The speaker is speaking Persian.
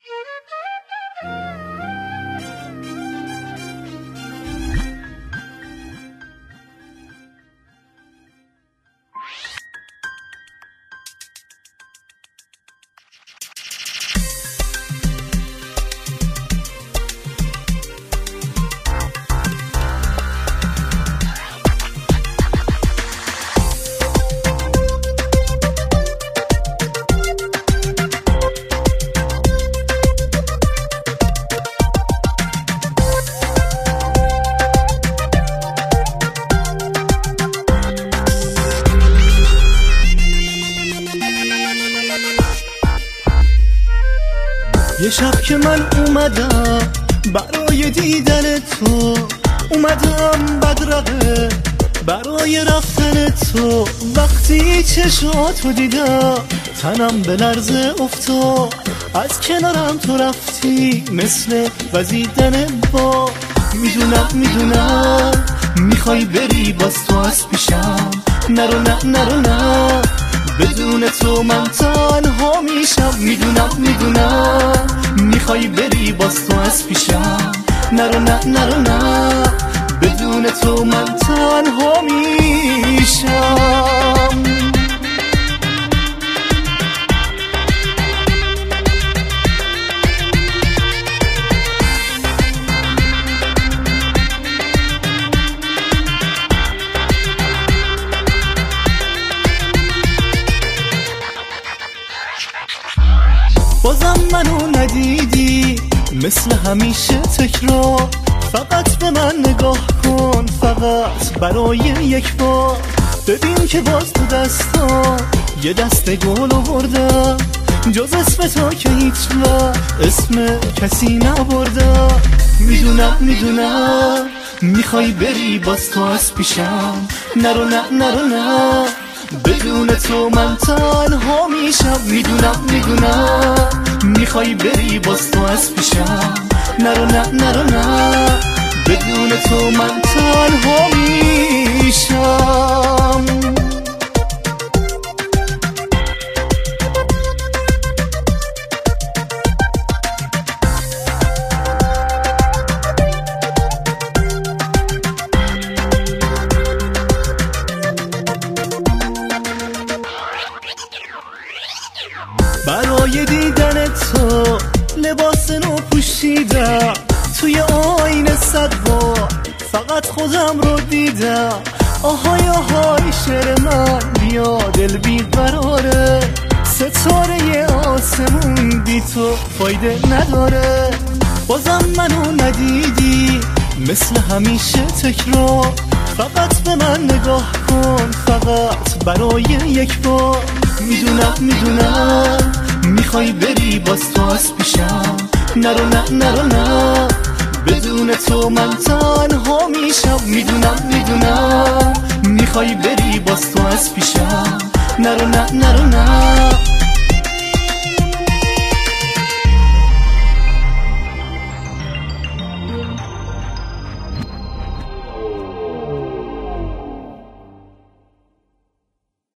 یه شب که من اومدم برای دیدن تو، اومدم بدرقه برای رفتن تو. وقتی چشاتو دیدم تنم به لرزه افتاد، از کنارم تو رفتی مثل وزیدن با. میدونم میخوای بری باز تو از پیشم، نرو نه بدون تو من تنها میشم. میدونم میخوای بری باز تو از پیشم، نرو نه بدون تو من تنها میشم. بازم منو ندیدی مثل همیشه تکرار، فقط به من نگاه کن، فقط برای یک بار. ببین که باز تو دستان یه دست گل آوردم، جز اسم تو که هیچ وقت اسم کسی نبردم. میدونم میخوای بری باز تو از پیشم، نرو نه بدون تو من تنها میشم. میدونم میخوای بری باز تو از پیشم، نرو نه بدون تو من تنها میشم. برای دیدن تو لباس نو پوشیدم، توی آینه 100 بار فقط خودم رو دیدم. آهای شعر من بیا دل بیقراره، ستاره آسمون بی تو فایده نداره. بازم منو ندیدی مثل همیشه تکرار، فقط به من نگاه کن، فقط برای یک بار. میدونم میخوای بری باز تو از پیشم، نرو نه بدون تو من تنها میشم. میدونم میخوای بری باز تو از پیشم، نرو نه